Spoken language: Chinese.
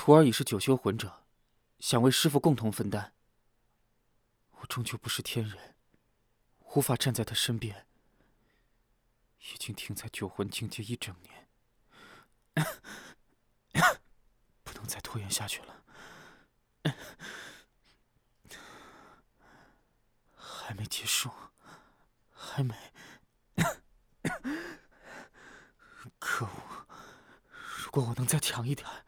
徒儿已是九修魂者，想为师父共同分担。我终究不是天人，无法站在他身边。已经停在九魂境界1整年，不能再拖延下去了。还没结束，还没。可恶！如果我能再强一点，